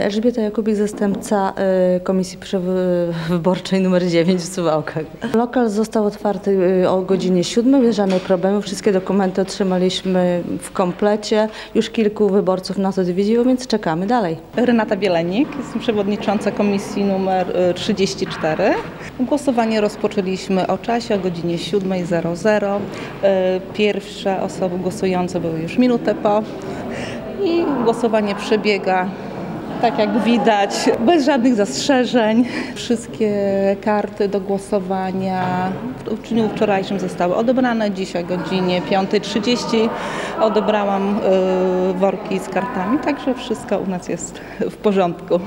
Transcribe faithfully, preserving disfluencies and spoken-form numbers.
Elżbieta Jakubik, zastępca y, Komisji Wyborczej numer dziewięć w Suwałkach. Lokal został otwarty y, o godzinie siódmej, bez żadnych problemów. Wszystkie dokumenty otrzymaliśmy w komplecie. Już kilku wyborców nas odwiedziło, więc czekamy dalej. Renata Bielenik, jestem przewodnicząca komisji numer trzydzieści cztery. Głosowanie rozpoczęliśmy o czasie, o godzinie siódmej zero zero. Pierwsze osoby głosujące były już minutę po i głosowanie przebiega tak jak widać, bez żadnych zastrzeżeń. Wszystkie karty do głosowania w dniu wczorajszym zostały odebrane. Dzisiaj o godzinie piątej trzydzieści odebrałam y, worki z kartami, także wszystko u nas jest w porządku.